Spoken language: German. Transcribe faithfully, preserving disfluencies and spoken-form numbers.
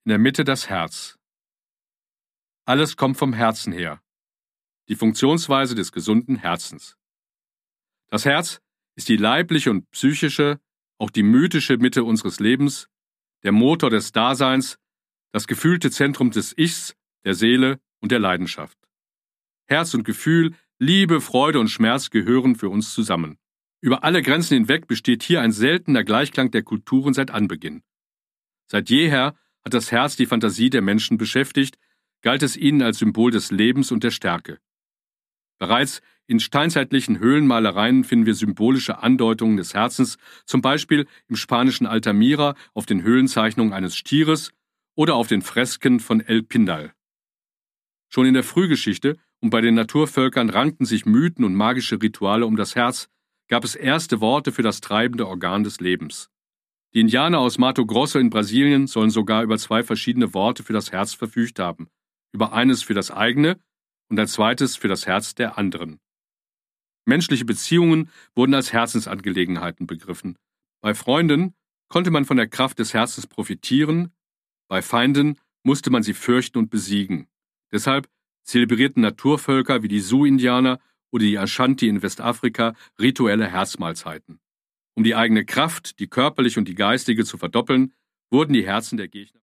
in der Mitte das Herz. Alles kommt vom Herzen her. Die Funktionsweise des gesunden Herzens. Das Herz ist die leibliche und psychische, auch die mythische Mitte unseres Lebens, der Motor des Daseins, das gefühlte Zentrum des Ichs, der Seele und der Leidenschaft. Herz und Gefühl, Liebe, Freude und Schmerz gehören für uns zusammen. Über alle Grenzen hinweg besteht hier ein seltener Gleichklang der Kulturen seit Anbeginn. Seit jeher hat das Herz die Fantasie der Menschen beschäftigt, galt es ihnen als Symbol des Lebens und der Stärke. Bereits in steinzeitlichen Höhlenmalereien finden wir symbolische Andeutungen des Herzens, zum Beispiel im spanischen Altamira auf den Höhlenzeichnungen eines Stieres oder auf den Fresken von El Pindal. Schon in der Frühgeschichte und bei den Naturvölkern rankten sich Mythen und magische Rituale um das Herz, gab es erste Worte für das treibende Organ des Lebens. Die Indianer aus Mato Grosso in Brasilien sollen sogar über zwei verschiedene Worte für das Herz verfügt haben, über eines für das eigene und ein zweites für das Herz der anderen. Menschliche Beziehungen wurden als Herzensangelegenheiten begriffen. Bei Freunden konnte man von der Kraft des Herzens profitieren, bei Feinden musste man sie fürchten und besiegen. Deshalb zelebrierten Naturvölker wie die Sioux-Indianer oder die Ashanti in Westafrika rituelle Herzmahlzeiten. Um die eigene Kraft, die körperliche und die geistige, zu verdoppeln, wurden die Herzen der Gegner